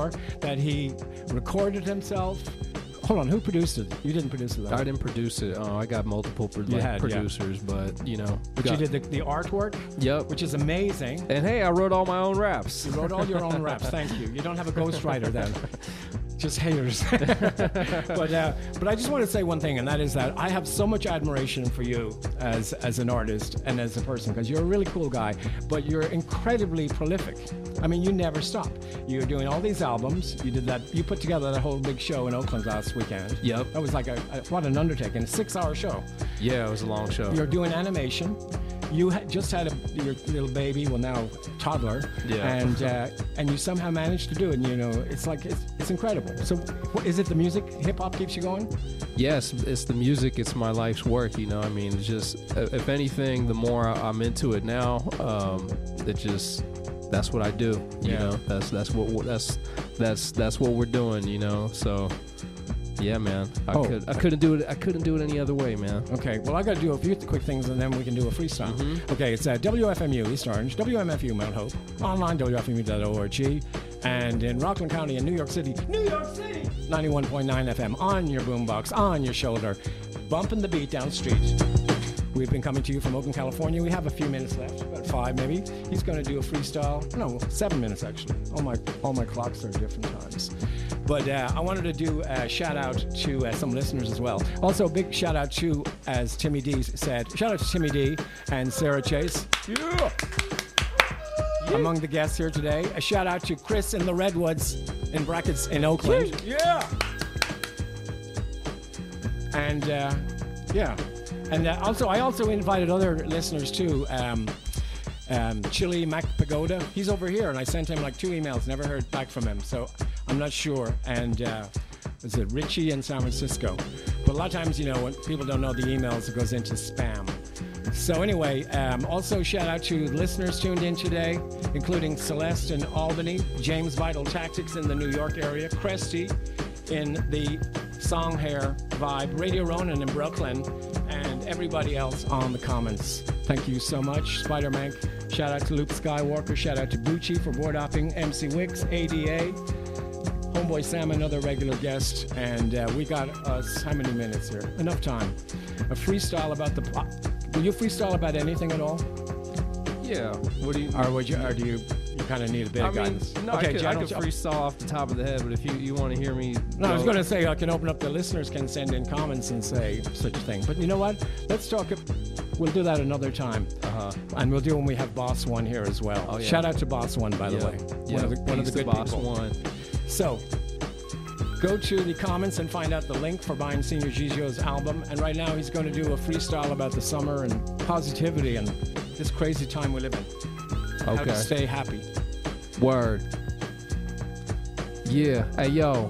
sure that he recorded himself. Hold on, who produced it? You didn't produce it, though. I didn't produce it. I got multiple producers, but you know. But you did the artwork? Yep. Which is amazing. And hey, I wrote all my own raps. You wrote all your own raps. Thank you. You don't have a ghostwriter then. Just haters. but I just want to say one thing, and that is that I have so much admiration for you as an artist and as a person, because you're a really cool guy, but you're incredibly prolific. I mean, you never stop. You're doing all these albums. You did that. You put together that whole big show in Oakland last weekend. Yep. That was like what an undertaking. A 6-hour show. Yeah, it was a long show. You're doing animation. You just had your little baby, well now toddler, and you somehow managed to do it. And, you know, it's like it's incredible. So, is it the music? Hip hop keeps you going? Yes, it's the music. It's my life's work. You know, I mean, it's just if anything, the more I'm into it now, that's what I do. You know, that's what we're doing. You know, so. Yeah, man. I couldn't do it. I couldn't do it any other way, man. Okay. Well, I got to do a few quick things, and then we can do a freestyle. Mm-hmm. Okay. It's at WFMU East Orange, WMFU Mount Hope, online WFMU.org, and in Rockland County in New York City, 91.9 FM on your boombox, on your shoulder, bumping the beat down the street. We've been coming to you from Oakland, California. We have a few minutes left, about 5 maybe. He's going to do a freestyle. No, 7 minutes actually. All my clocks are different times. But I wanted to do a shout out to some listeners as well. Also, a big shout out to, as Timmy D said, shout out to Timmy D and Sarah Chase. Yeah. Among the guests here today. A shout out to Chris in the Redwoods, in brackets, in Oakland. Yeah. And And I also invited other listeners too. Chili Mac Pagoda, he's over here, and I sent him like 2 emails, never heard back from him, so I'm not sure. And was it Richie in San Francisco? But a lot of times, you know, when people don't know the emails, it goes into spam. So anyway, also shout out to listeners tuned in today, including Celeste in Albany, James Vital Tactics in the New York area, Cresty in the Songhair Vibe, Radio Ronan in Brooklyn, and everybody else on the comments. Thank you so much. Spider-Man, shout out to Luke Skywalker, shout out to Bucci for board hopping, MC Wicks, ADA, Homeboy Sam, another regular guest, and we got us, how many minutes here? Enough time. A freestyle about will you freestyle about anything at all? Yeah. What do you? Or do you kind of need a bit of guidance? No, okay, I could freestyle off the top of the head, but if you want to hear me... No, I was going to say I can open up, the listeners can send in comments and say such a thing. But you know what? Let's talk... We'll do that another time. Uh-huh. And we'll do when we have Boss One here as well. Oh, yeah. Shout out to Boss One, by the way. Yeah, one of the good Boss people. One. So, go to the comments and find out the link for buying Senior Gigio's album. And right now he's going to do a freestyle about the summer and positivity and this crazy time we live in. Okay. How to stay happy. Word. Yeah. Hey, yo,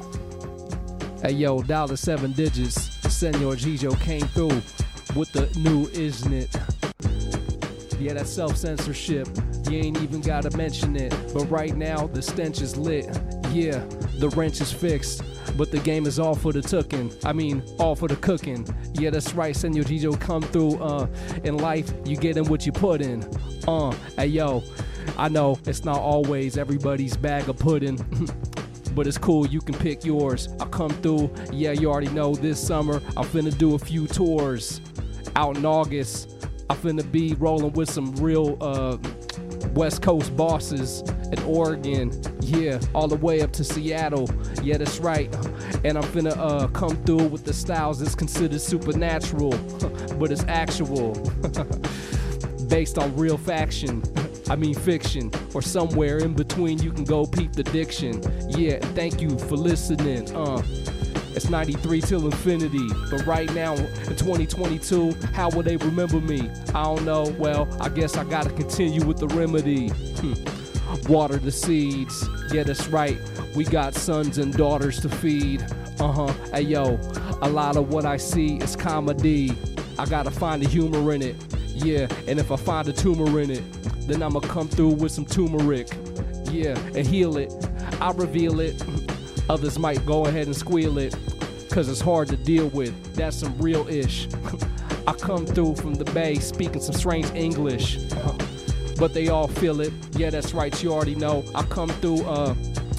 $7 digits. Senor Gigio came through with the new, isn't it? Yeah, that's self-censorship. You ain't even gotta mention it. But right now, the stench is lit. Yeah, the wrench is fixed. But the game is all for the cooking. All for the cooking. Yeah, that's right, Senor Gigio come through. In life, you get in what you put in. Hey, yo, I know it's not always everybody's bag of pudding. But it's cool, you can pick yours. I'll come through, yeah, you already know this summer I'm finna do a few tours. Out in August, I'm finna be rolling with some real West Coast bosses in Oregon. Yeah, all the way up to Seattle. Yeah, that's right. And I'm finna come through with the styles that's considered supernatural. But it's actual. Based on real fiction, or somewhere in between. You can go peep the diction. Yeah, thank you for listening. It's 93 till infinity. But right now, in 2022, how will they remember me? I don't know. Well, I guess I gotta continue with the remedy. Water the seeds. Yeah, that's right. We got sons and daughters to feed. Hey, yo, a lot of what I see is comedy. I gotta find the humor in it. Yeah, and if I find a tumor in it, then I'ma come through with some turmeric. Yeah, and heal it. I'll reveal it. Others might go ahead and squeal it, cause it's hard to deal with. That's some real ish. I come through from the Bay speaking some strange English. But they all feel it. Yeah, that's right, you already know. I come through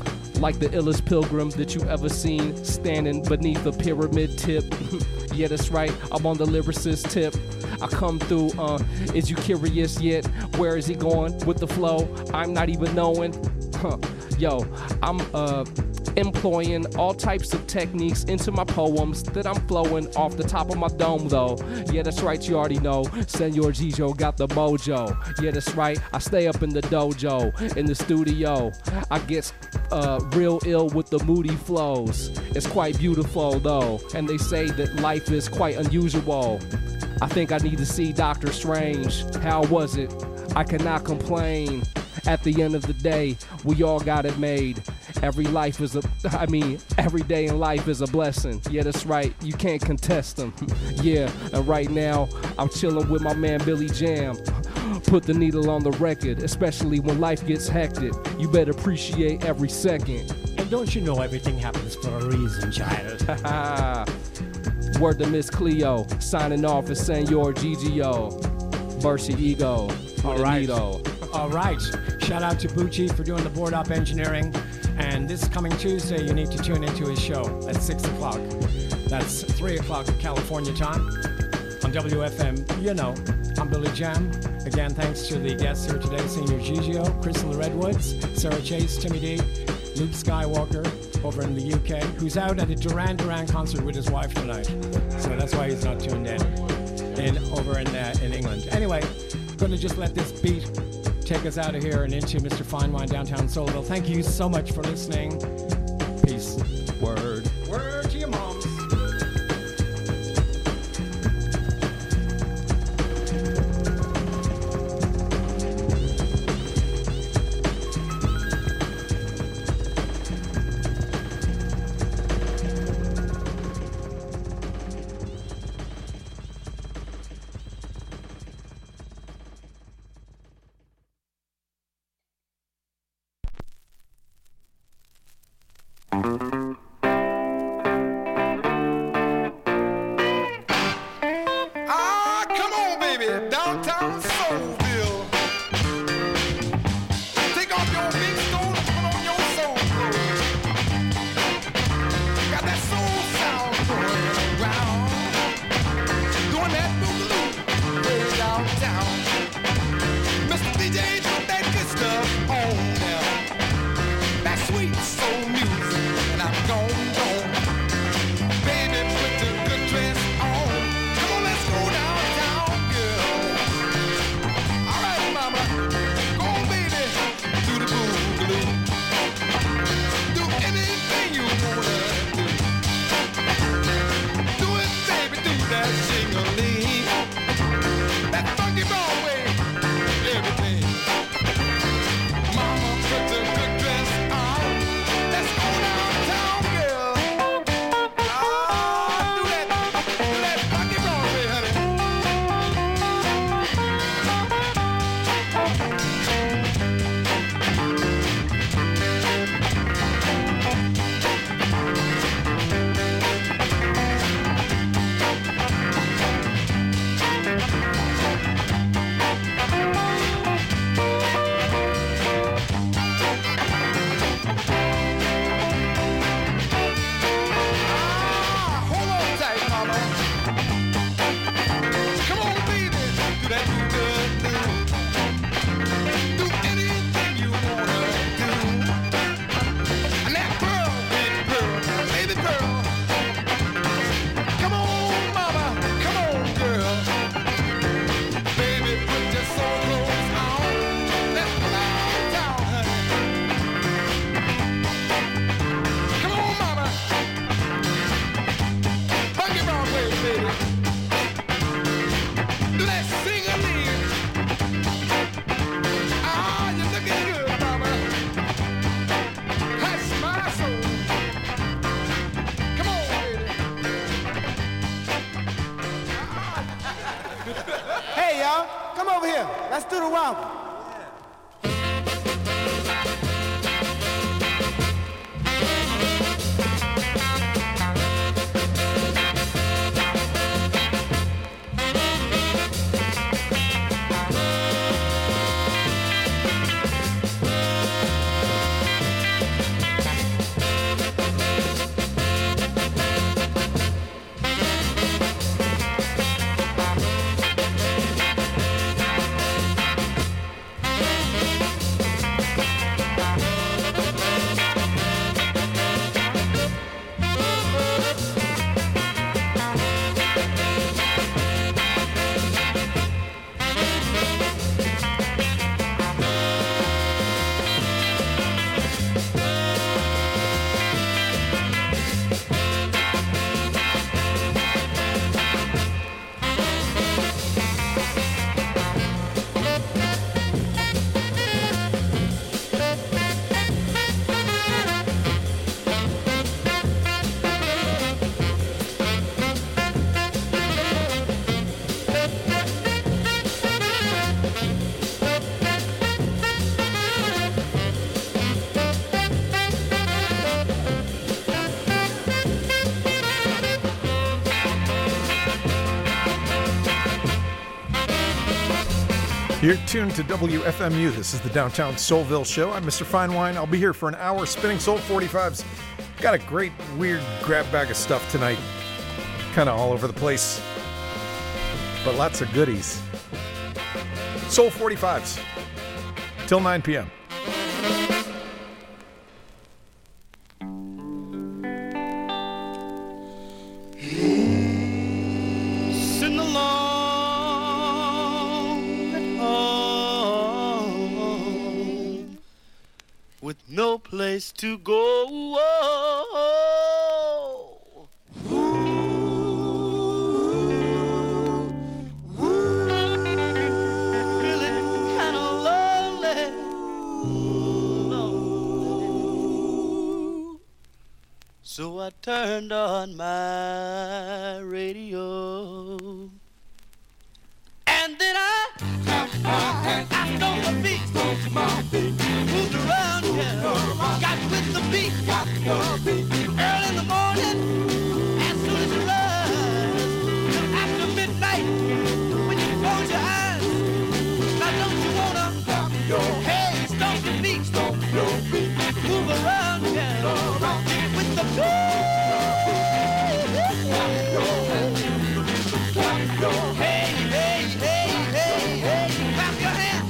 like the illest pilgrim that you ever seen, standing beneath a pyramid tip. Yeah, that's right, I'm on the lyricist tip. I come through, is you curious yet? Where is he going with the flow? I'm not even knowing. Yo, I'm employing all types of techniques into my poems that I'm flowing off the top of my dome though. Yeah, that's right, you already know. Senor Gijo got the mojo. Yeah, that's right, I stay up in the dojo, in the studio. I get real ill with the moody flows. It's quite beautiful though, and they say that life is quite unusual. I think I need to see Doctor Strange. How was it? I cannot complain. At the end of the day, we all got it made. Every day in life is a blessing. Yeah, that's right, you can't contest them. Yeah, and right now, I'm chilling with my man Billy Jam. Put the needle on the record, especially when life gets hectic. You better appreciate every second. And don't you know everything happens for a reason, child? Word to Miss Cleo, signing off as Senor GGO. Mercy Ego. All right. All right. Shout out to Bucci for doing the board up engineering. And this coming Tuesday, you need to tune into his show at 6 o'clock. That's 3 o'clock California time on WFM. You know, I'm Billy Jam. Again, thanks to the guests here today, Senior Gigio, Crystal Redwoods, Sarah Chase, Timmy D, Luke Skywalker over in the UK, who's out at a Duran Duran concert with his wife tonight. So that's why he's not tuned in over in England. Anyway, going to just let this beat take us out of here and into Mr. Fine Wine downtown Soulville. Thank you so much for listening. Peace. Word. Word to your moms. Let's do the wobble. You're tuned to WFMU. This is the Downtown Soulville Show. I'm Mr. Fine Wine. I'll be here for an hour spinning Soul 45s. Got a great, weird grab bag of stuff tonight. Kind of all over the place. But lots of goodies. Soul 45s. Till 9 p.m. Sitting alone at home with no place to go. So I turned on my radio, and then I stomped the beat, moved around, got with the beat, early in the morning, as soon as you rise, till after midnight, when you close your eyes, now don't you wanna, hey, stomp the beat, move around, with the beat. Hey, hey, hey, hey, hey, clap your hands.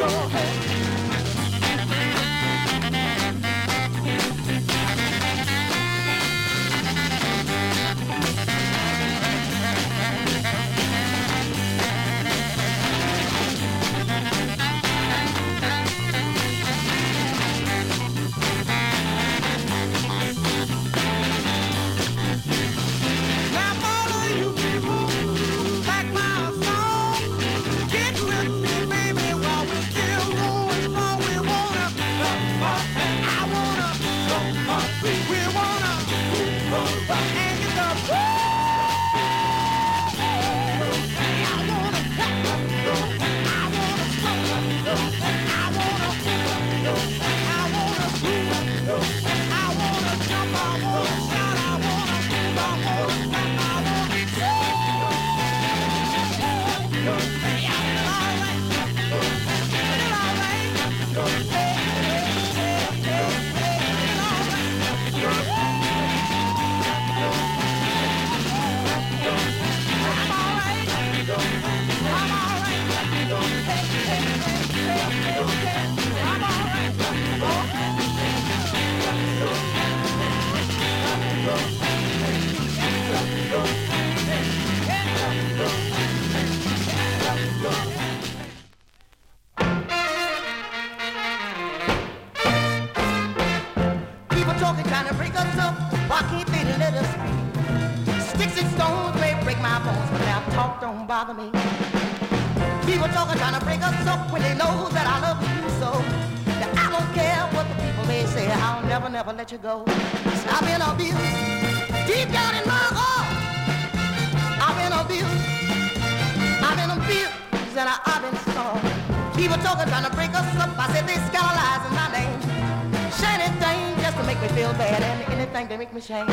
Bother me. People talking, trying to break us up when they know that I love you so. That I don't care what the people may say. I'll never, never let you go. I've been abused deep down in my heart. I've been abused. I've been abused and I've been scorned. People talking, trying to break us up. I said they scandalizing my name. Shiny thing just to make me feel bad, and anything to make me shame.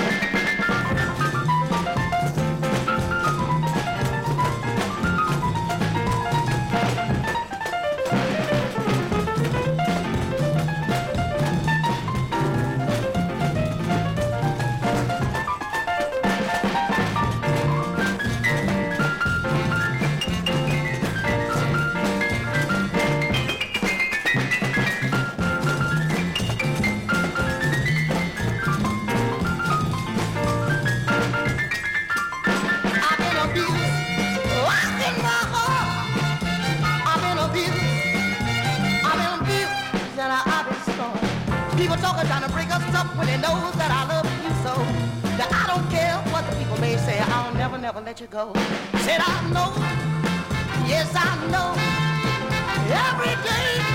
People talking, trying to break us up when they know that I love you so. That I don't care what the people may say. I'll never, never let you go. Said I know, yes I know. Every day,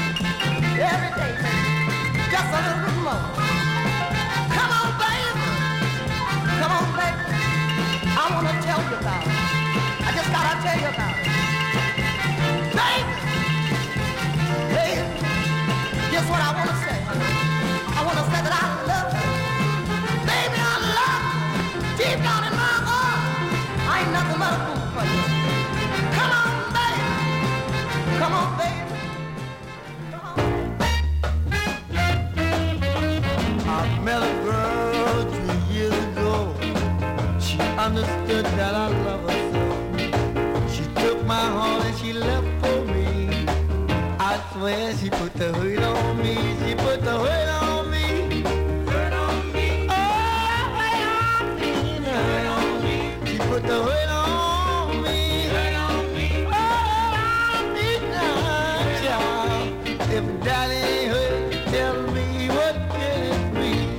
just a little bit more. Come on, baby, I wanna tell you about it. I just gotta tell you about it. Baby, guess what I wanna say? I wanna say that I love you. Baby, I love you. Deep down in my heart, I ain't nothing but a fool for you. Come on, baby. Come on. met a girl 3 years ago. She understood that I love her so. She took my heart and she left for me. I swear she put the hurt on me. She put the hurt on me. Hurt on me. Oh, hurt on me. Hurt on me. She put the hurt on me. Hurt on me. Oh, hurt on me now, child. If that ain't hurt, tell me what can it be?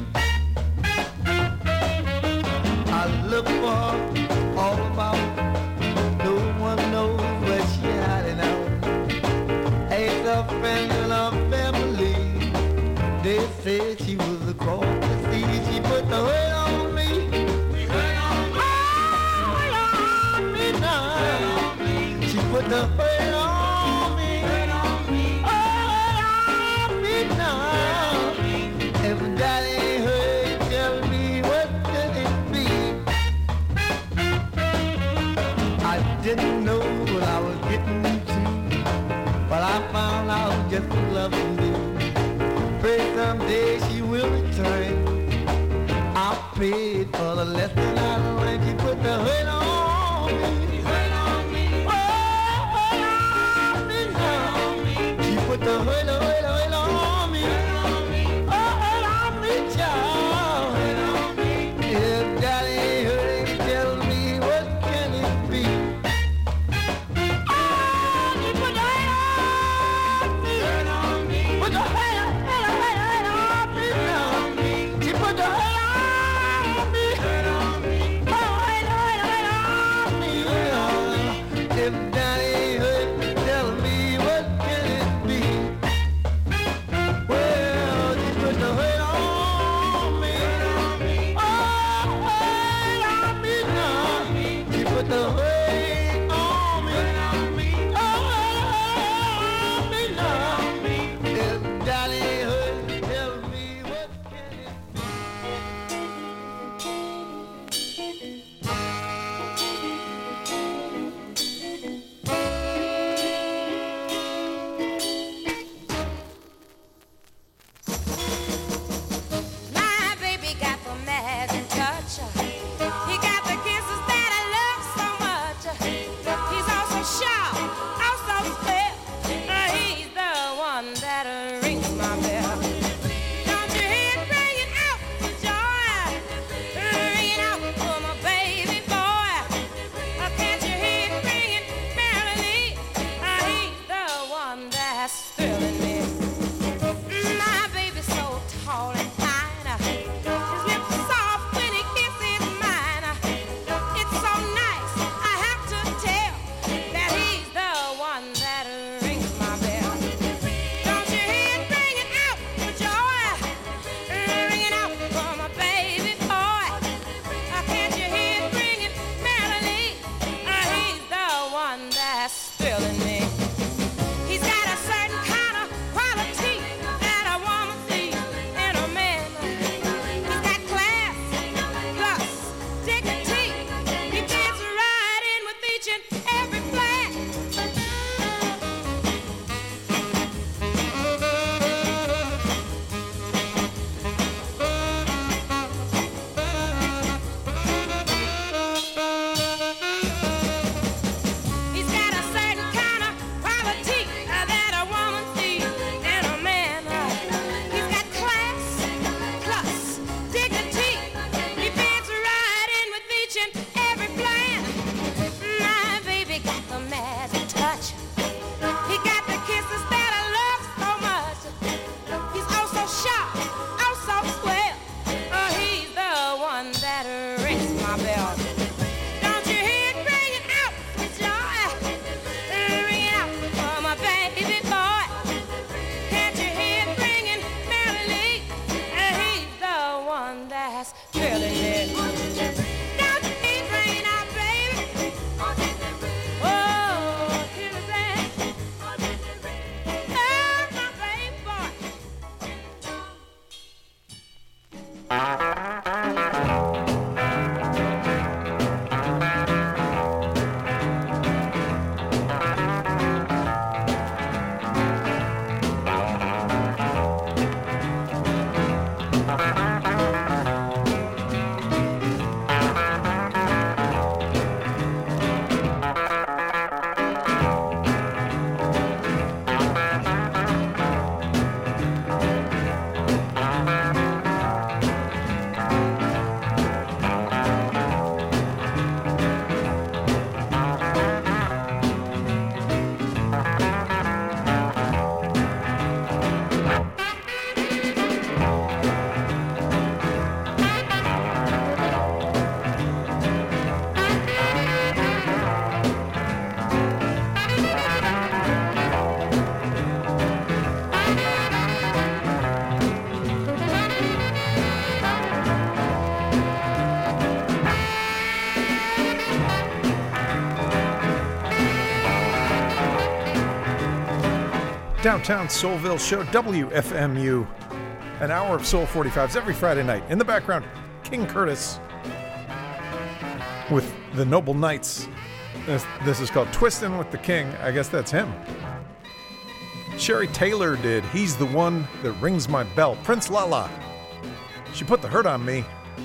I look for her all about. No one knows where she hiding out. Ain't the friends and her family. They said she was across the sea. She put the hurt on me. Hurt on me. Oh, hurt on me now. Hurt on me. She put the hurt on me. Hurt on me. Oh, hurt on me now. If that ain't hurt, tell me what can it be? I didn't know what I was getting into, but I found out just what love can do. Pray someday she will return. I paid for the lesson I learned. She put the hurt on me. Hurt on me. Oh, hurt on me now. She put the hurt on me. Hurt on me. Oh, hurt on me, child. Hurt on me. If that ain't hurting, tell me what can it be? Oh, she put the hurt on me. Hurt on me. Put the hurt on me now. She put the hurt on me. Hurt on me. Oh, hurt on me. If that ain't hurt, tell me what can it be? Well, she put the hurt on me. Oh, hurt on me now. She put the hurt on me. Oh, hurt on me now. If that ain't hurt, tell me what can it be? My baby got the magic touch. He got the kisses that I love so much. He's also sharp, also swell. He's the one that rings my bell. Don't you hear it ringing out for joy? Ringing out for my baby boy. Can't you hear it ringing merrily? He's the one that's thrilling me. My baby's so tall and fine. His lips are soft when he kisses mine. It's so nice, I have to tell that he's the one that rings my bell. Don't you hear it ringing out for joy? Ringing out for my baby boy. Can't you hear it ringing merrily? He's the one that's thrilling me. He's got a certain kind of quality that I want to see in a man. He's got class, plus dignity. He fits right in with each and every plan. He's got a certain kind of quality that I want to see in a man. He's got class, plus dignity. He fits right in with each and every plan. My baby got the magic touch. He got the kisses that I love so much. He's also sharp, also swell. He's the one that rings my bell. Don't you hear it ringing out for joy? Ringing out for my baby boy. Can't you hear it ringing merrily? He's the one that's thrilling me. Don't you hear it ringing out, baby? Oh, hear me say, oh, my baby boy. Downtown Soulville Show, WFMU. An hour of Soul 45s every Friday night. In the background, King Curtis with the Noble Knights. This is called Twistin' with the King. I guess that's him. Sherry Taylor did He's the One That Rings My Bell. Prince Lala. She Put the Hurt on Me.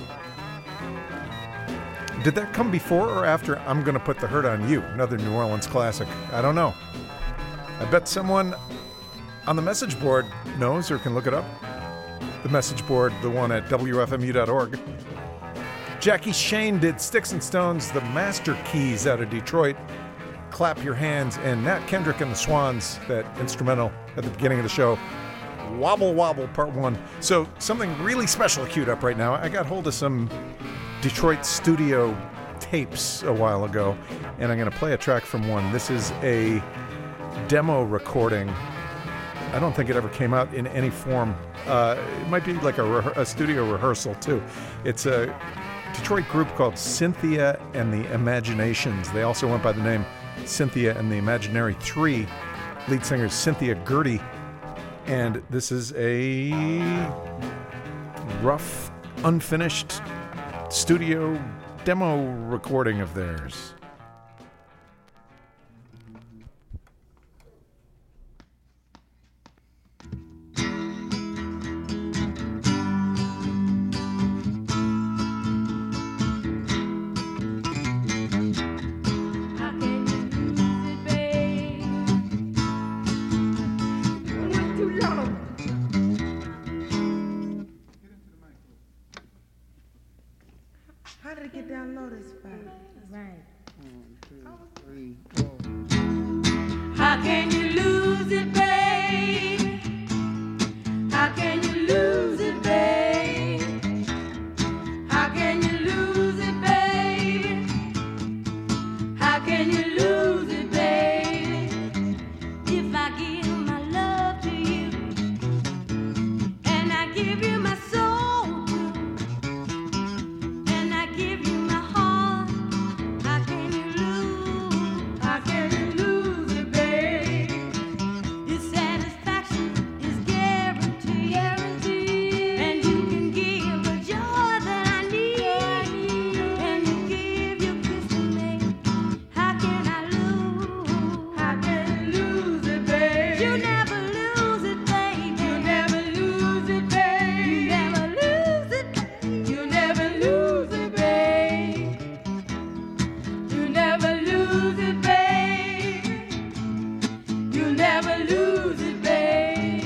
Did that come before or after I'm Gonna Put the Hurt on You? Another New Orleans classic. I don't know. I bet someone on the message board knows or can look it up. The message board, the one at WFMU.org. Jackie Shane did Sticks and Stones, the Master Keys out of Detroit. Clap Your Hands, and Nat Kendrick and the Swans, that instrumental at the beginning of the show. Wobble Wobble Part 1. So something really special queued up right now. I got hold of some Detroit studio tapes a while ago, and I'm going to play a track from one. This is a demo recording. I don't think it ever came out in any form. It might be like a studio rehearsal, too. It's a Detroit group called Cynthia and the Imaginations. They also went by the name Cynthia and the Imaginary 3. Lead singer Cynthia Gertie. And this is a rough, unfinished studio demo recording of theirs. How did it get down low this far? Right. 1, 2, 3, 4. How can you lose it, babe? How can you lose it, babe? How can you lose it, babe? How can you lose it, babe? If I give my love to you, and I give you my soul too, and I give you my heart, how can you lose? How can you lose it, babe? Your satisfaction is guaranteed, and you can give the joy that I need, and you give your kiss to me. How can I lose? How can you lose it, babe? You never lose it, baby. You never lose it, babe. You never lose it, babe. You never lose it, babe. You never lose it, babe. You never lose it, babe.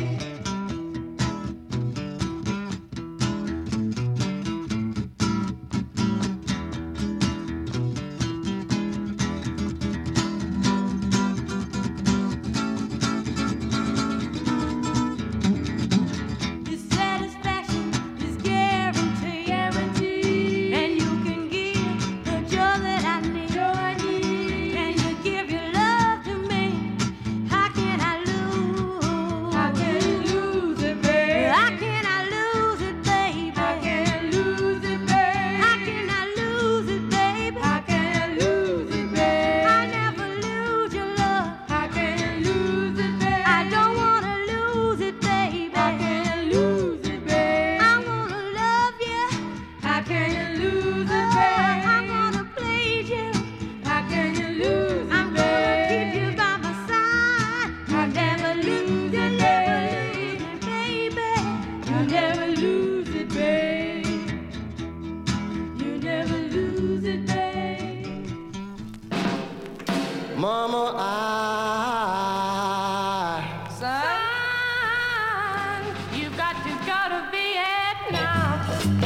Your satisfaction is guaranteed, and you can give the joy that I need, and you give your love to me. How can I lose? How can you lose it, babe? How can I lose it, baby? How can I lose it, babe? How can I lose it, baby? How can I lose it, babe? I never lose your love. How can you lose it, babe? I don't wanna lose it, baby. How can you lose it, babe? I wanna love you. How can you lose it, babe? I wanna please you. How can you lose it, I'm gonna keep you by my side. You never lose it, baby. You never lose it, babe. You never lose it, babe. Mama, Son, you've got to go to Vietnam.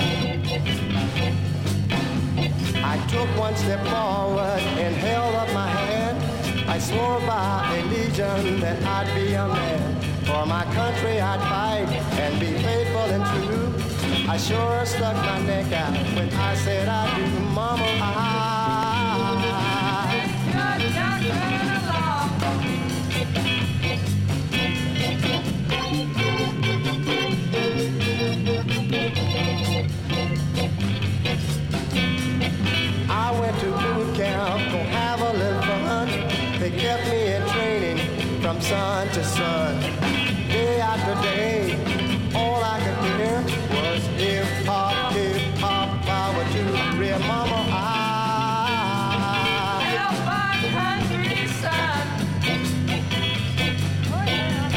I took one step forward and held up my hand. I swore by a legion that I'd be a man. For my country I'd fight and be faithful and true. I sure stuck my neck out when I said I do. Mama, I went to boot camp to have a little fun. They kept me in training from sun to sun, day after day. All I could hear was hip hop, power to the real mama. Help our country, son. Oh, yeah.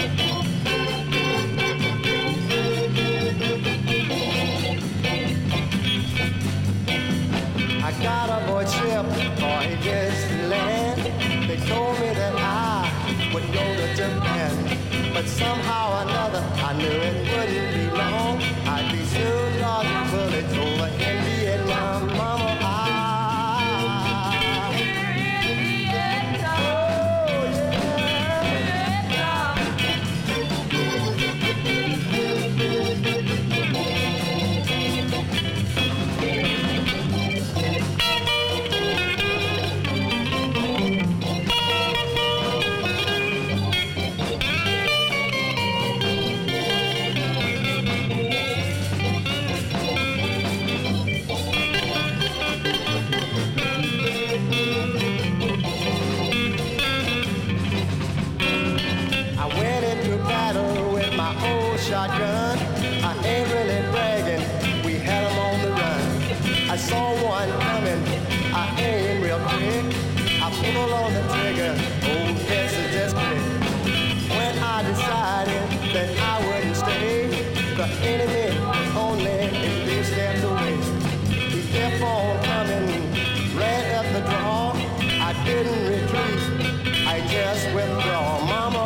I got a board ship for Disneyland. They told me that I would go to Japan, but somehow or another I knew it wouldn't be long. I'd be soon dodging bullets over in Vietnam, mama. Shotgun, I ain't really bragging, we had 'em on the run. I saw one coming, I aimed real quick, I pulled on the trigger, oh yes, it just clicked. When I decided that I wouldn't stay, the enemy was only a few steps away. He kept on coming, ran up the draw, I didn't retreat, I just withdraw. Mama,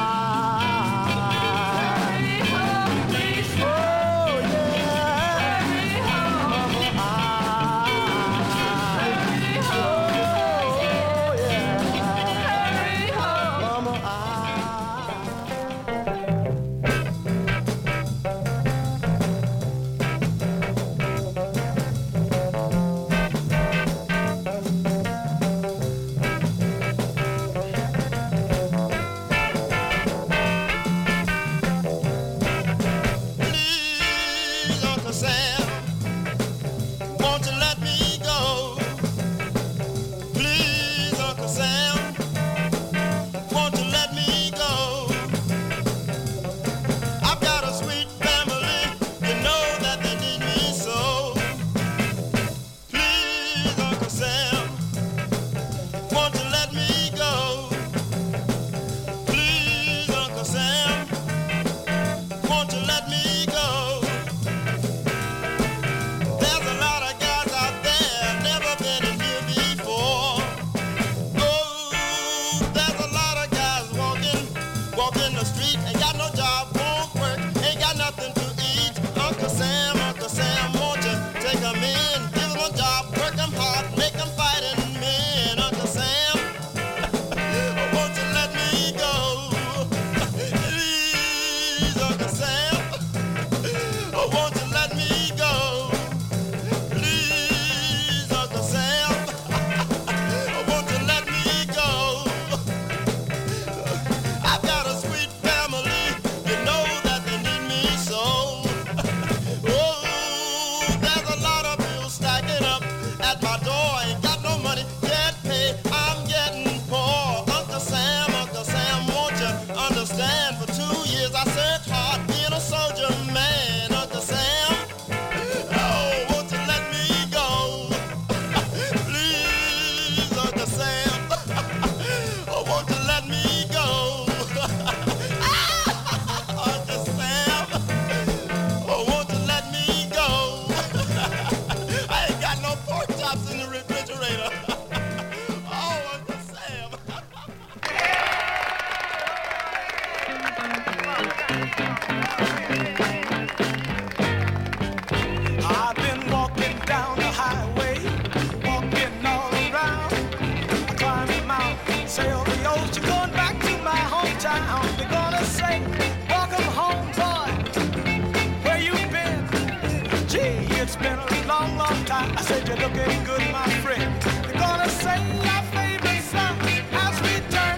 I said you're looking good, my friend. They're gonna say our favorite song as we turn.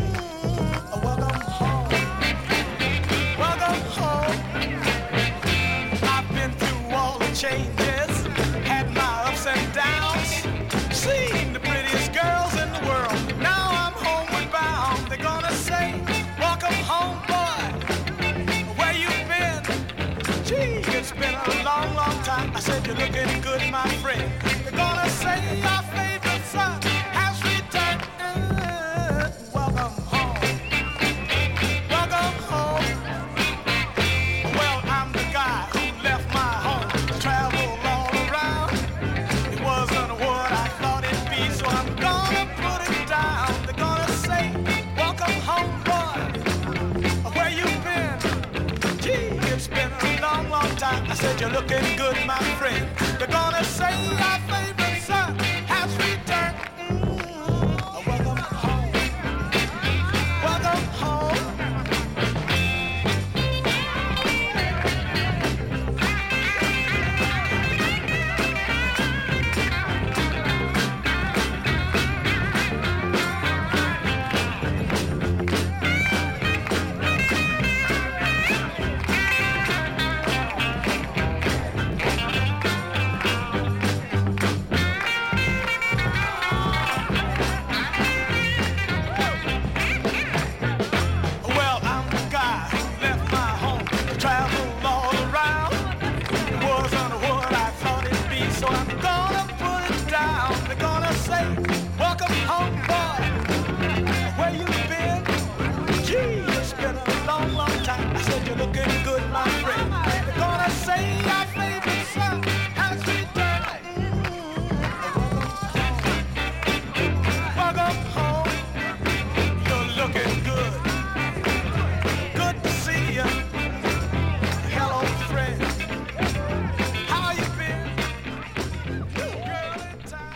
Welcome home. Welcome home. I've been through all the changes, had my ups and downs, seen the prettiest girls in the world. Now I'm homeward bound. They're gonna say I said, you're looking good, my friend. They're gonna say our favorite son has returned. Welcome home. Welcome home. Well, I'm the guy who left my home to travel all around. It wasn't what I thought it'd be, so I'm gonna put it down. They're gonna say, welcome home, boy. Where you been? Gee, it's been a long, long time. I said, you're looking good, my friend. They're gonna say our favorite son has returned. Welcome home. Welcome home. Well, I'm the guy who left my home to travel all around. It wasn't what I thought it'd be, so I'm gonna put it down. They're gonna say, welcome home, boy. Where you been? Gee, it's been a long, long time. I said, you're looking good, my friend. They're gonna say our favorite son has returned. Welcome home. You're looking good. Good to see you. Hello, friend. How you been? Girl in town.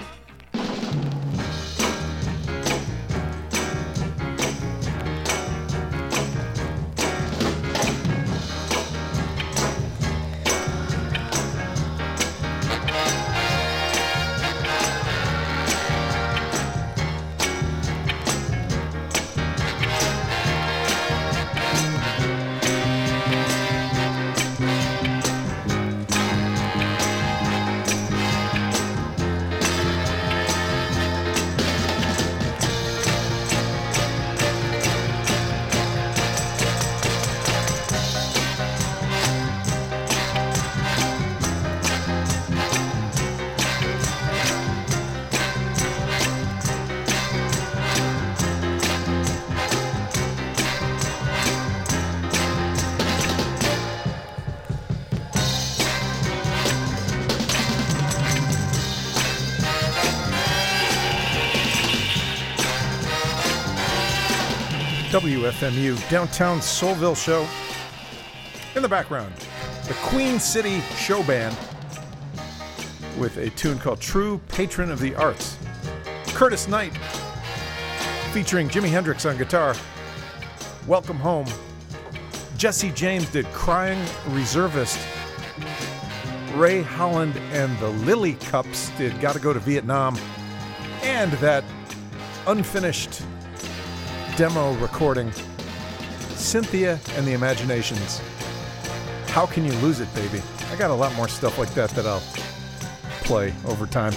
WFMU Downtown Soulville Show. In the background, the Queen City Show Band with a tune called True Patron of the Arts. Curtis Knight featuring Jimi Hendrix on guitar. Welcome Home. Jesse James did Crying Reservist. Ray Holland and the Lily Cups did Gotta Go to Vietnam. And that unfinished demo recording, Cynthia and the Imaginations. How Can You Lose It, Baby? I got a lot more stuff like that that I'll play over time.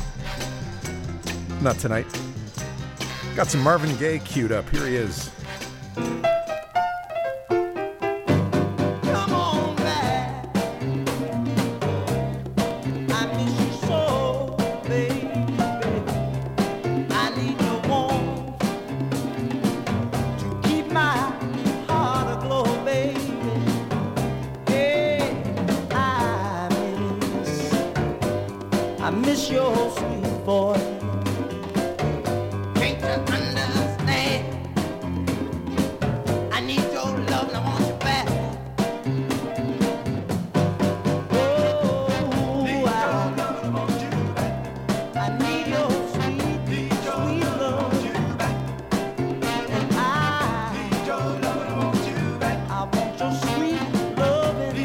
Not tonight. Got some Marvin Gaye queued up. Here he is. Come on back. I miss you so, baby. I need your warmth to keep my heart aglow, baby. Hey, I miss your sweet voice. Can't you understand? I need your love and I want you back. I need your sweet, sweet love. And I want your sweet love and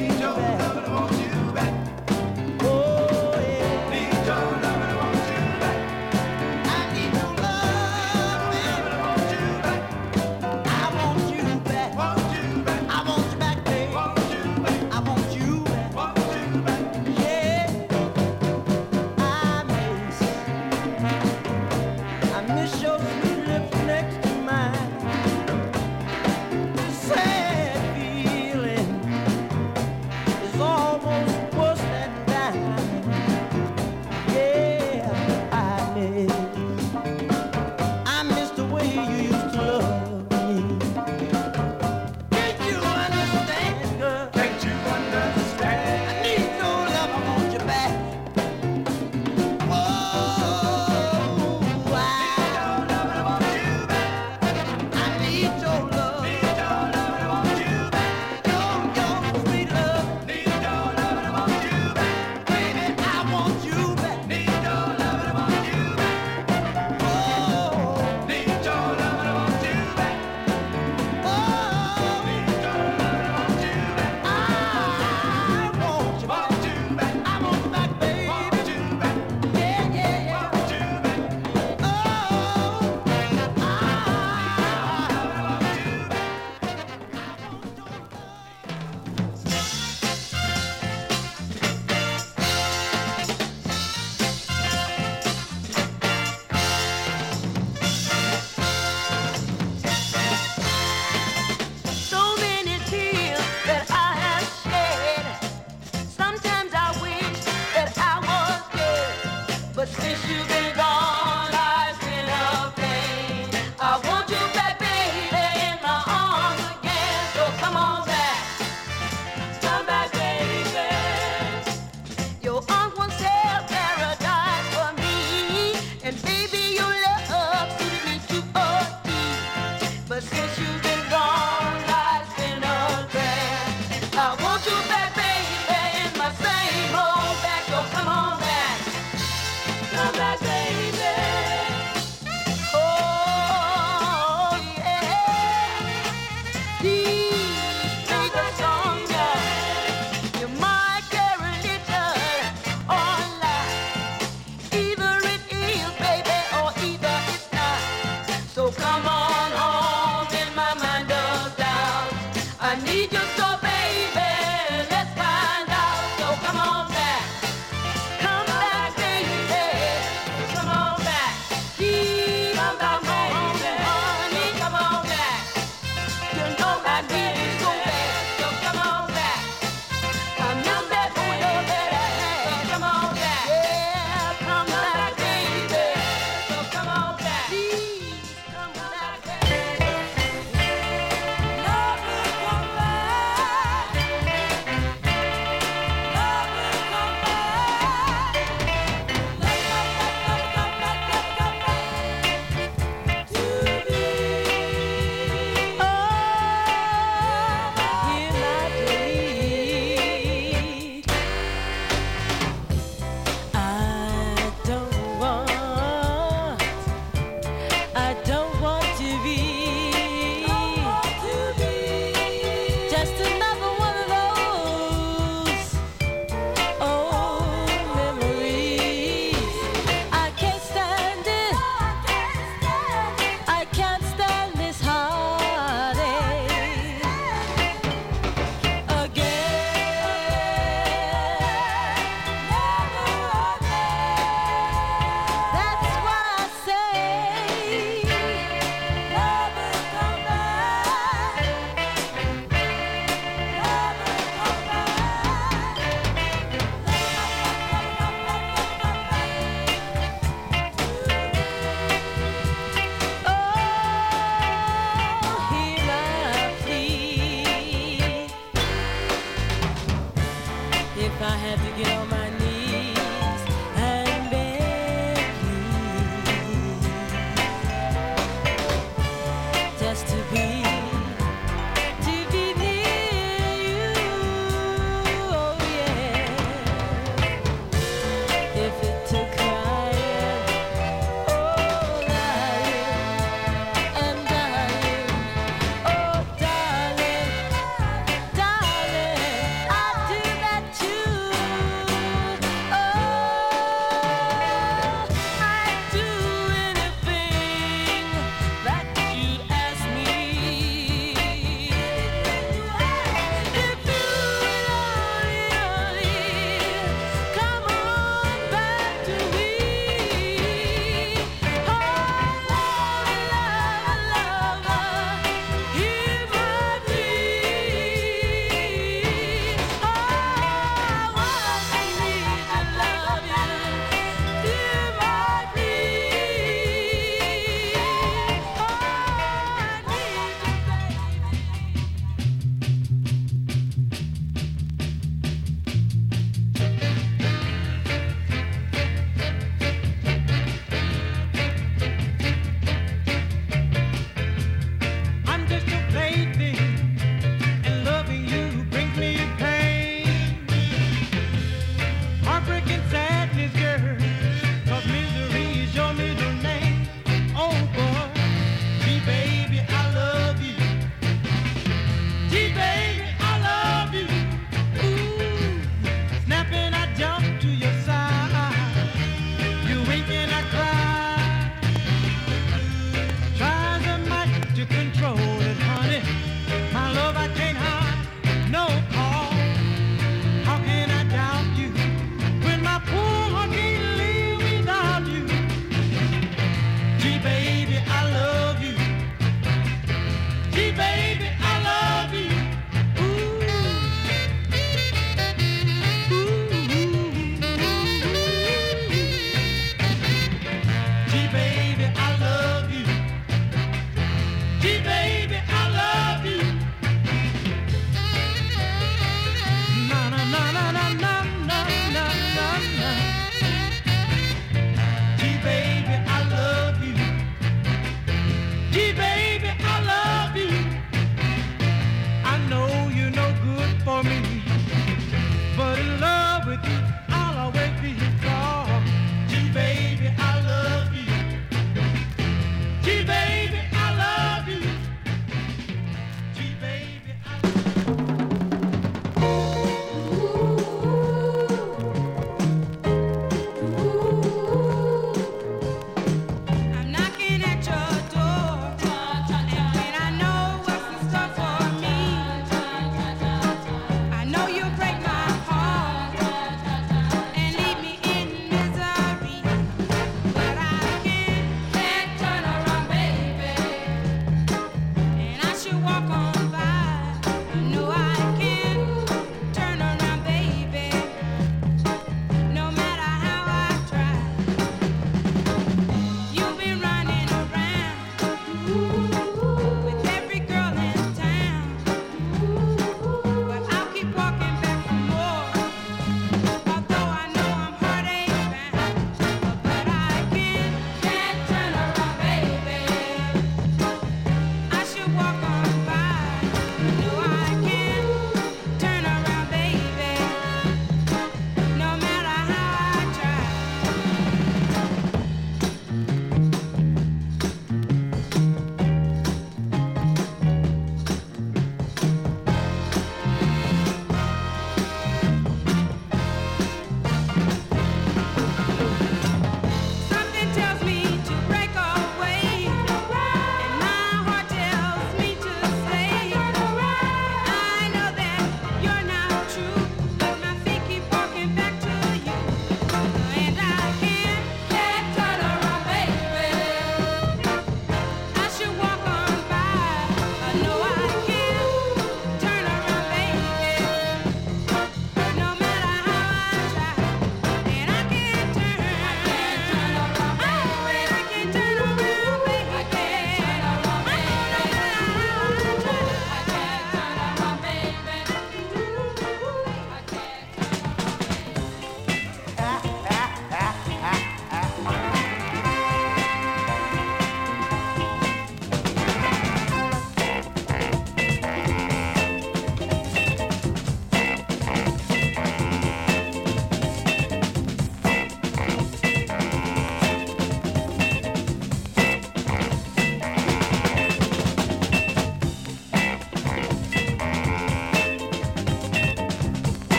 back. Oh, yeah.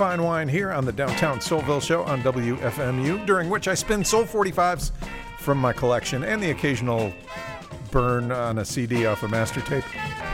Fine Wine here on the Downtown Soulville Show on WFMU, during which I spin Soul 45s from my collection and the occasional burn on a CD off a master tape.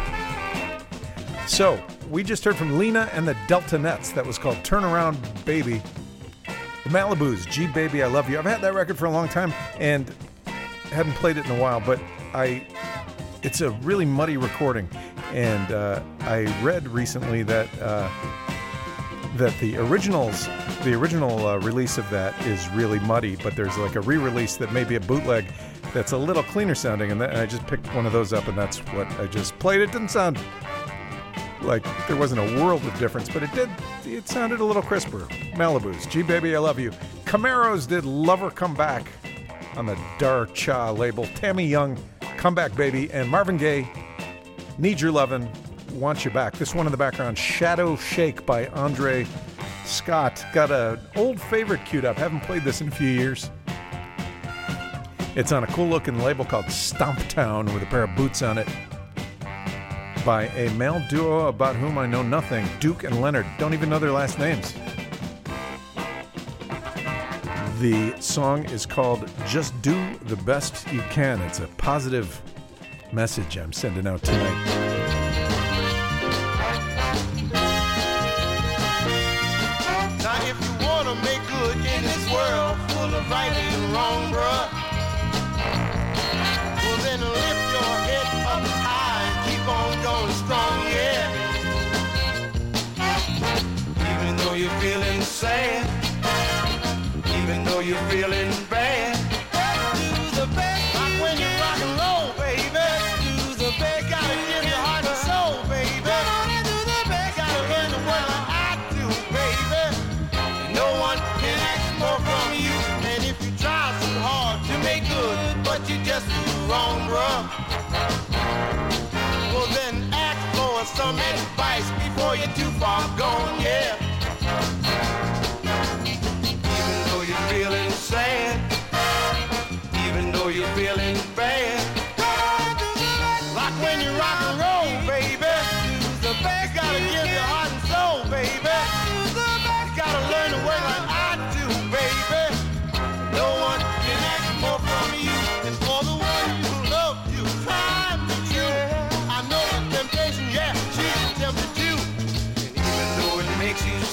So, we just heard from Lena and the Delta Nets. That was called Turnaround Baby. The Malibus, Gee Baby, I Love You. I've had that record for a long time and hadn't played it in a while, but it's a really muddy recording. And I read recently that the original release of that is really muddy, but there's like a re-release that may be a bootleg that's a little cleaner sounding, and I just picked one of those up, and that's what I just played. It didn't sound like there wasn't a world of difference, but it sounded a little crisper. Malibus, Gee Baby, I Love You. Camaros did Lover Come Back on the Dar Cha label. Tammy Young, Come Back Baby, and Marvin Gaye, Need Your Lovin', Want You Back. This one in the background, Shadow Shake by Andre Scott. Got an old favorite queued up. Haven't played this in a few years. It's on a cool looking label called Stomptown with a pair of boots on it, by a male duo about whom I know nothing. Duke and Leonard. Don't even know their last names. The song is called Just Do the Best You Can. It's a positive message I'm sending out tonight. Now if you wanna make good in this world full of right and wrong, bruh, well then lift your head up high and keep on going strong, yeah. Even though you're feeling sad, even though you're feeling bad, do the best. Like when you rock and roll, baby, do the best. Gotta give your heart and soul, baby. Do the best. Gotta learn the way like I do, baby. And no one can ask more from you. And if you try too hard to make good, but you just do wrong, bruh, well then ask for some advice before you're too far gone, yeah. Even though you're feeling sad, even though you're feeling bad, like when you rock and roll, baby, do the best. Gotta give your heart and soul, baby. Do the best. Gotta learn to work like I do, baby. No one can ask more from you. And for the one who loves you, time to choose. I know the temptation, yeah, she's tempted too. And even though it makes you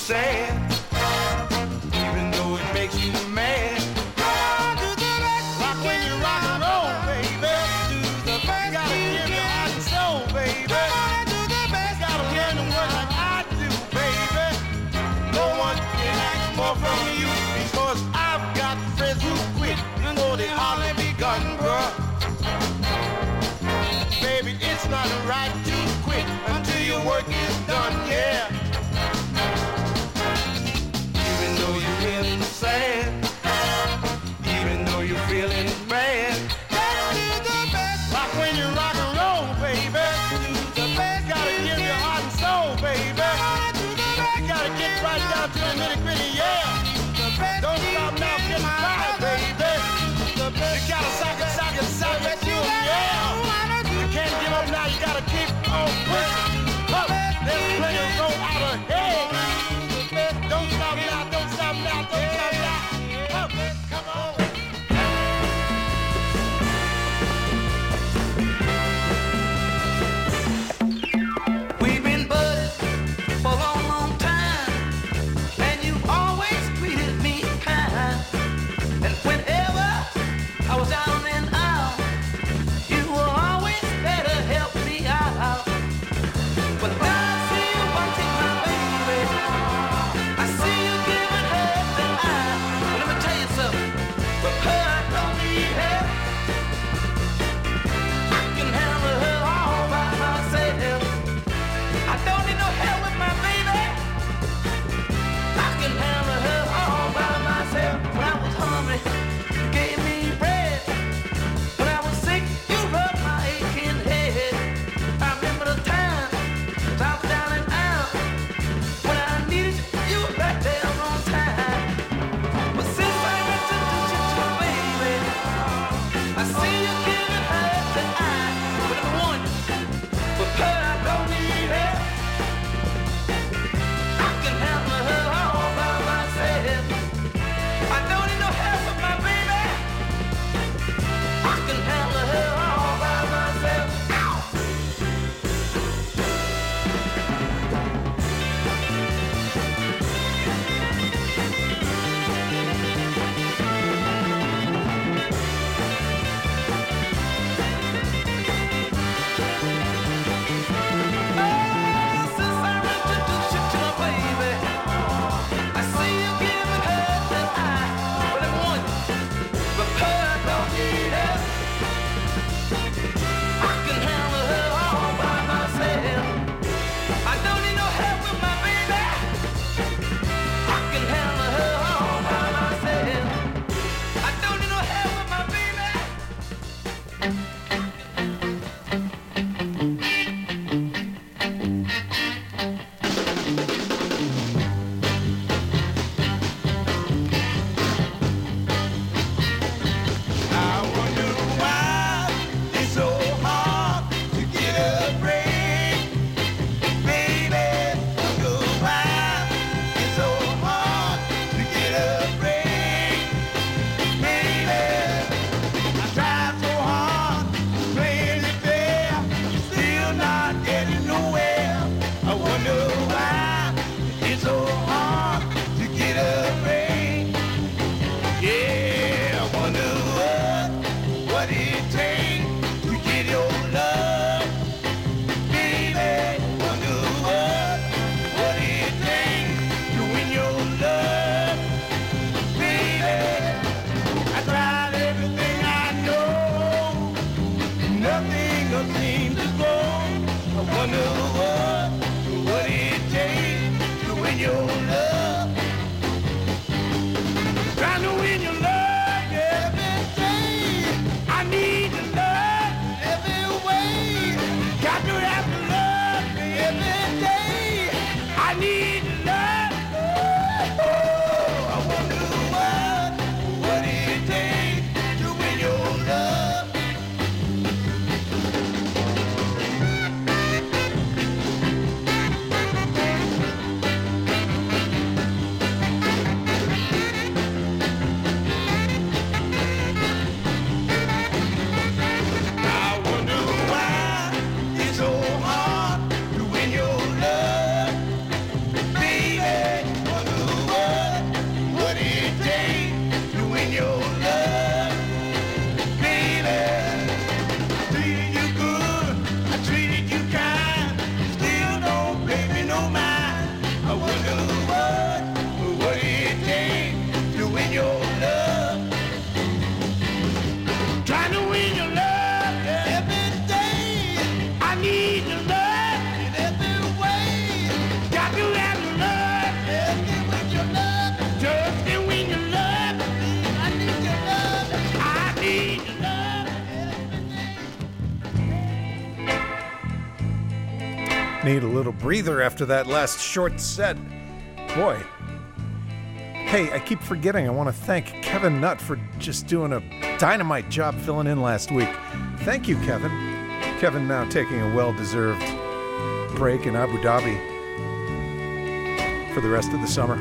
Need a little breather after that last short set. Boy. Hey, I keep forgetting. I want to thank Kevin Nutt for just doing a dynamite job filling in last week. Thank you, Kevin. Kevin now taking a well-deserved break in Abu Dhabi for the rest of the summer.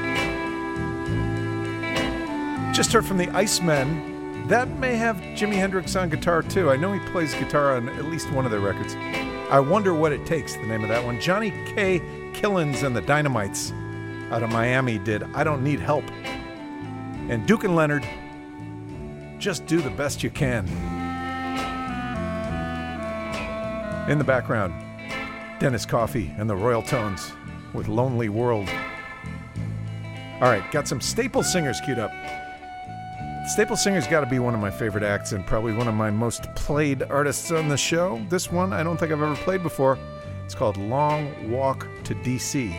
Just heard from the Icemen. That may have Jimi Hendrix on guitar too. I know he plays guitar on at least one of their records. I Wonder What It Takes, the name of that one. Johnny K. Killens and the Dynamites out of Miami did I Don't Need Help. And Duke and Leonard, Just Do the Best You Can. In the background, Dennis Coffey and the Royal Tones with Lonely World. All right, got some Staple Singers queued up. Staple Singer's got to be one of my favorite acts and probably one of my most played artists on the show. This one I don't think I've ever played before. It's called Long Walk to D.C.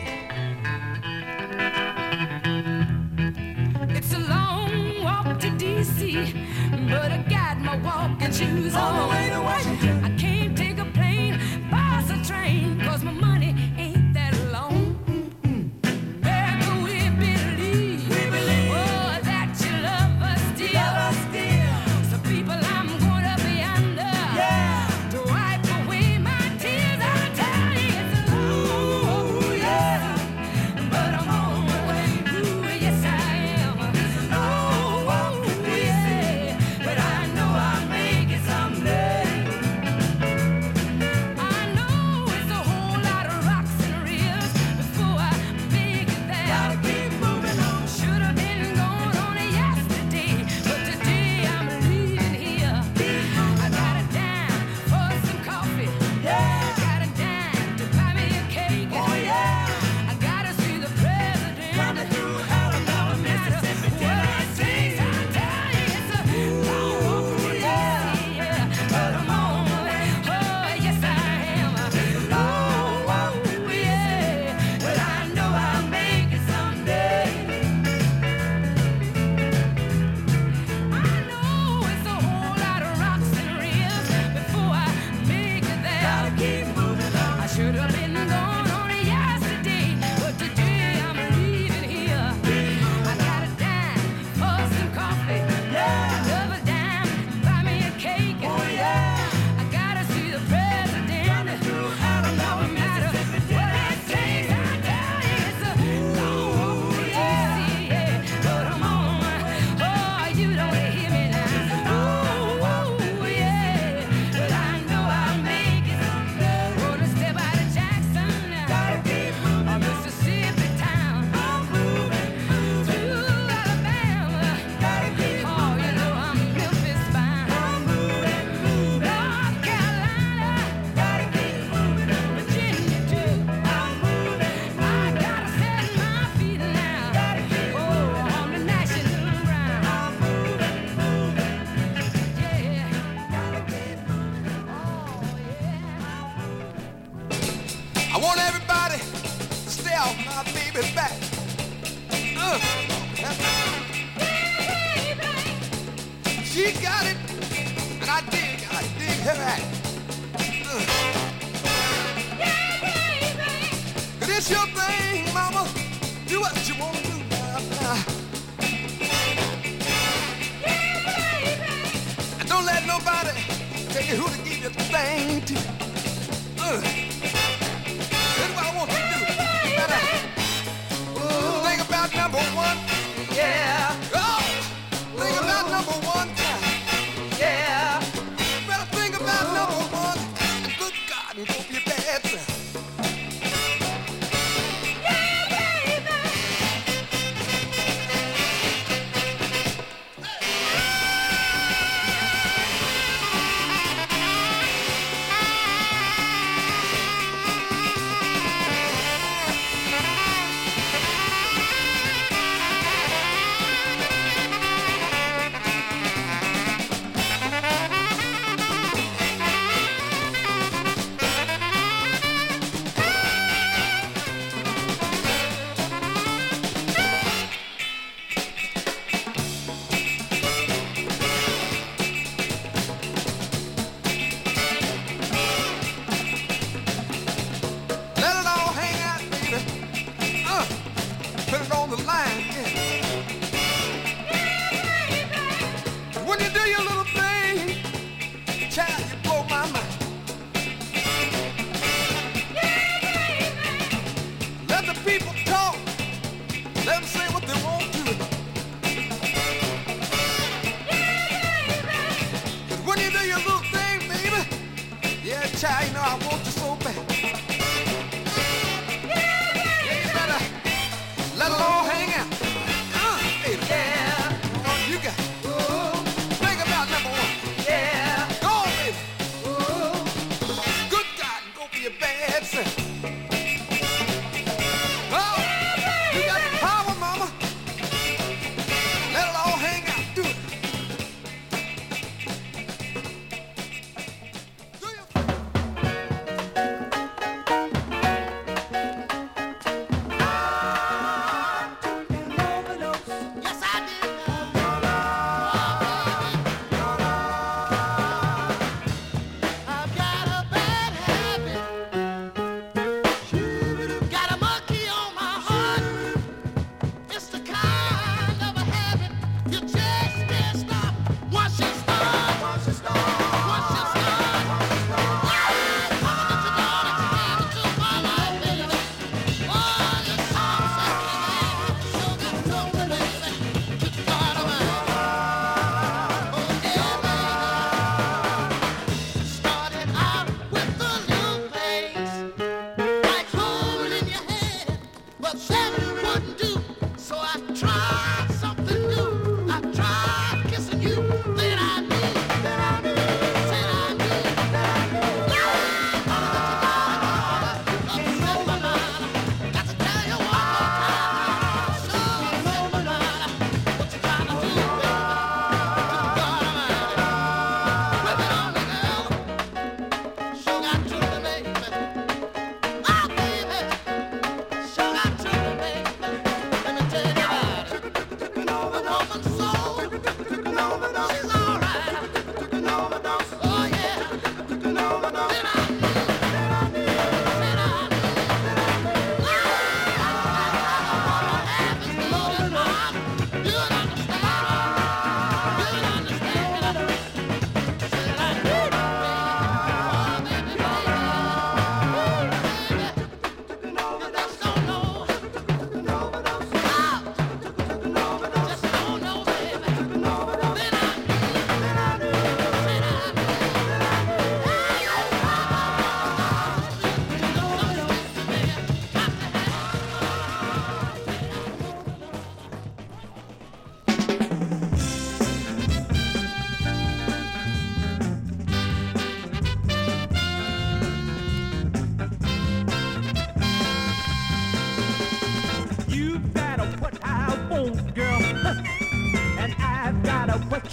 It's a long walk to D.C., but I got my walking shoes on the way to Washington. I can't take a plane, bus or train, 'cause my money ain't that long. She got it, and I dig her act. Yeah, baby. It's your thing, mama. Do what you want to do now. Yeah, baby. And don't let nobody tell you who to give your thing to. That's what I want you to do. You better think about number one. Yeah. Oh, think about number one. Yeah. Better think about number one. And good God, and hope you're bad.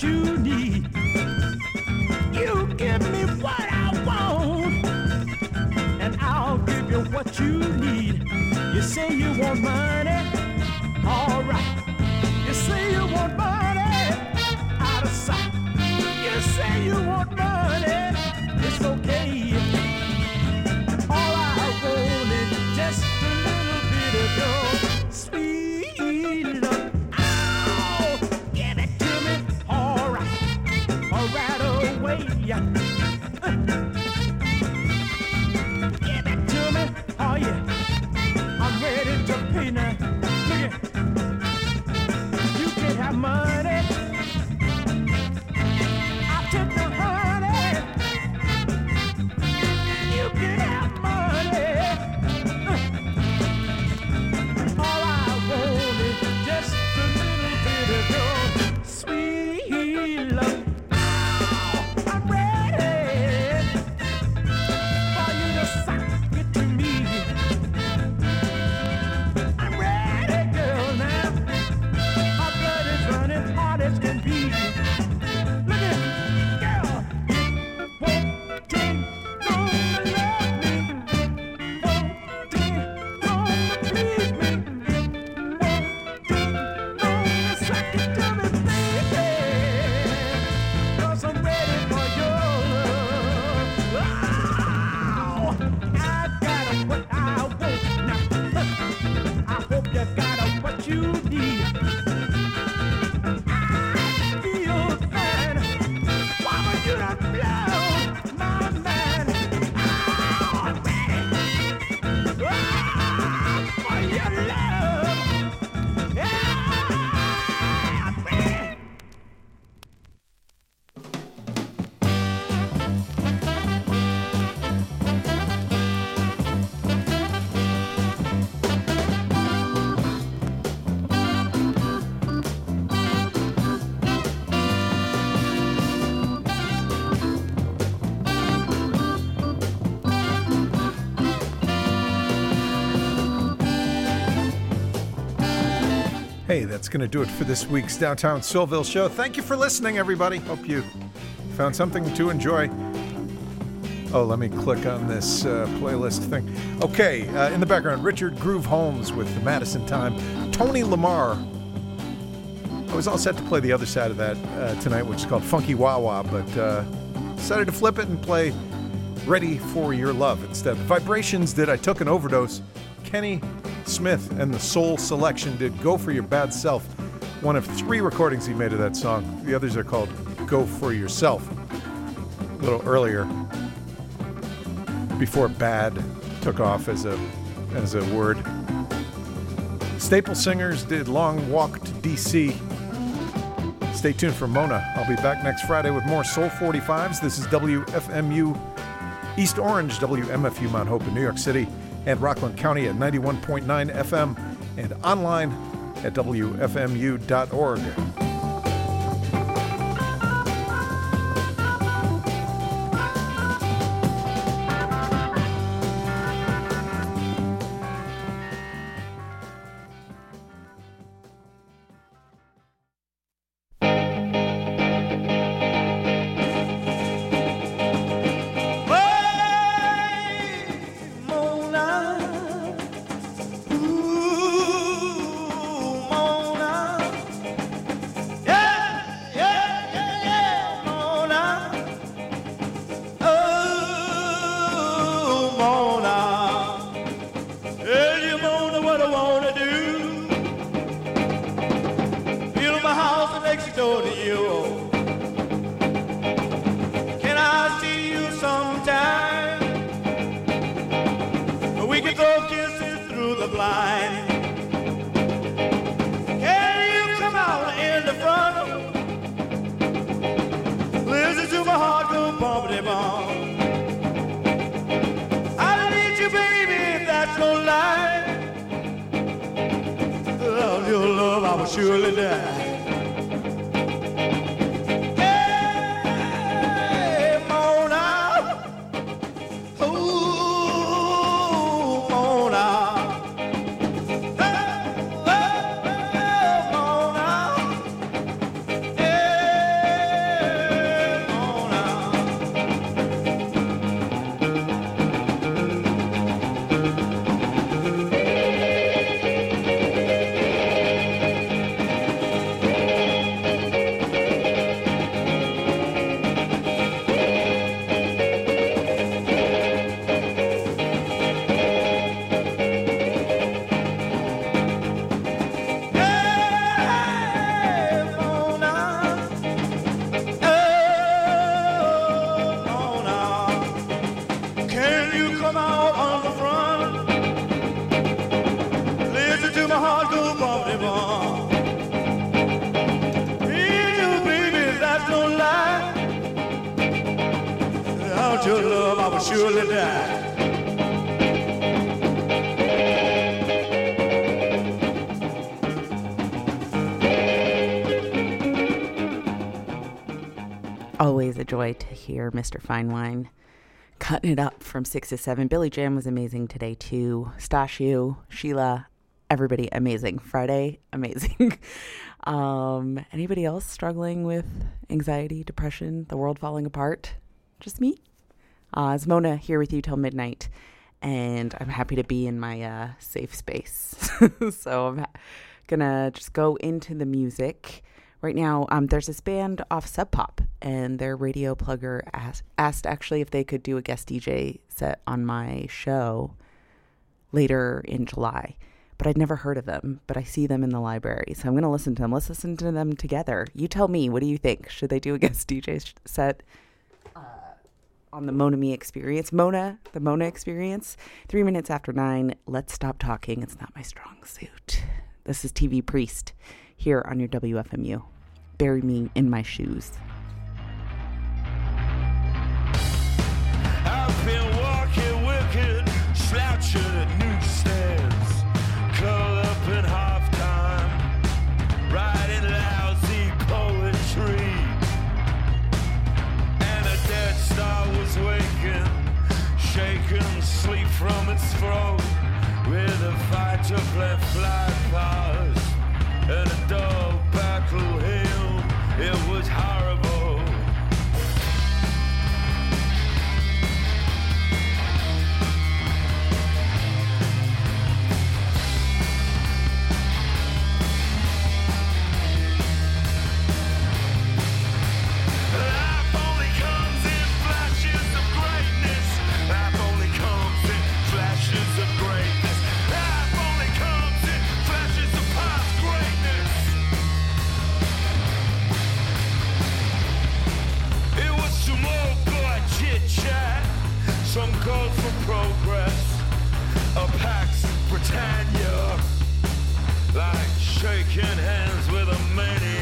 you need. You give me what I want, and I'll give you what you need. You say you want money, all right. You say you want money, out of sight. You say you want money, it's okay. All I want is just a little bit of your sweet love. Oh, give it to me, all right away. Give it to me, oh yeah. I'm ready to pay now. Look at, you can have money. I'll take the honey. You can have money. All I want is just a little bit of your sweet love. I'm ready for you to suck it to me. I'm ready, girl, now. My blood is running hot as can be. Look at it, girl. Won't take long to love me. Won't take long to please me. Won't take long to suck it to me, baby. 'Cause I'm ready for your love. Oh, I got what I want now. I hope you got what you need. I feel fine. Why would you not blow my mind? Oh, I'm ready for your love. Yeah, I'm ready. Hey, that's going to do it for this week's Downtown Soulville show. Thank you for listening, everybody. Hope you found something to enjoy. Oh, let me click on this playlist thing. Okay, in the background, Richard Groove Holmes with the Madison Time. Tony Lamar. I was all set to play the other side of that tonight, which is called Funky Wah Wah, but decided to flip it and play Ready for Your Love instead. The Vibrations did I Took an Overdose. Kenny Smith and the Soul Selection did Go For Your Bad Self, one of 3 recordings he made of that song. The others are called Go For Yourself. A little earlier, before bad took off as a word. Staple Singers did Long Walk to DC. Stay tuned for Mona. I'll be back next Friday with more Soul 45s. This is WFMU East Orange, WMFU Mount Hope in New York City, and Rockland County at 91.9 FM and online at WFMU.org. Surely die. Hey, Mona, ooh, Mona, hey, Mona, hey, without your love, I would surely die. Always a joy to hear Mr. Fine Wine cutting it up from 6 to 7. Billy Jam was amazing today too. Stashu, Sheila, everybody amazing. Friday, amazing. Anybody else struggling with anxiety, depression, the world falling apart? Just me? It's Mona here with you till midnight, and I'm happy to be in my safe space. So I'm gonna just go into the music. Right now, there's this band off Sub Pop, and their radio plugger asked actually if they could do a guest DJ set on my show later in July. But I'd never heard of them, but I see them in the library. So I'm going to listen to them. Let's listen to them together. You tell me, what do you think? Should they do a guest DJ set on the Mona Me Experience? The Mona Experience. 3 minutes after 9. Let's stop talking. It's not my strong suit. This is TV Priest here on your WFMU. Bury me in my shoes. I've been walking wicked, slouching at newsstands, curled up in halftime, writing lousy poetry. And a dead star was waking, shaking sleep from its throat, with a fighter play flag past and a dog battle hill. It was horrible. Life only comes in flashes of greatness. Life only comes in flashes of greatness. Life only comes in flashes of past greatness. It was some old boy chit-chat, some call for progress, a Pax Britannia, like shaking hands with a maniac.